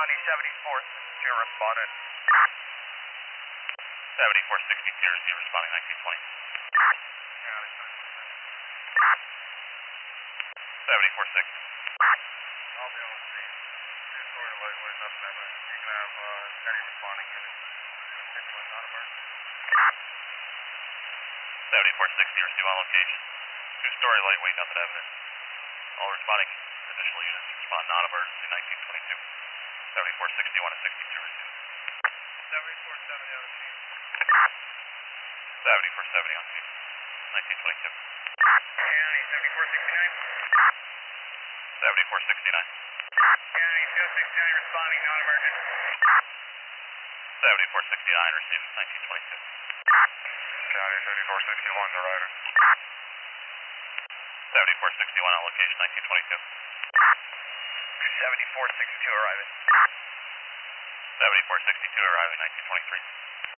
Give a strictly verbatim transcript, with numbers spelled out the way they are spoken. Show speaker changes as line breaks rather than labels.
County, seventy-fourth, two responded.
seventy-four sixty-two, receive responding nineteen twenty.
County,
seventy-four sixty.
I'll be on the scene. Two-story lightweight, nothing evident. You can have uh, any responding unit. Particular, not emergency.
seventy-four sixty, receive on location. Two-story lightweight, nothing evident. All responding additional units respond non-emergency nineteen twenty-two. seventy-four sixty-one and sixty-two receive.
seventy-four seventy on the scene.
seventy-four seventy on scene. nineteen twenty-two.
County, seventy-four sixty-nine.
seventy-four sixty-nine.
County, two sixty-nine responding, non-emergent.
seventy-four sixty-nine, receive nineteen twenty-two.
County, seventy-four sixty-one, arriving.
seventy-four sixty-one on location nineteen twenty-two.
seventy-four sixty-two arriving.
seventy-four sixty-two arriving nineteen twenty-three.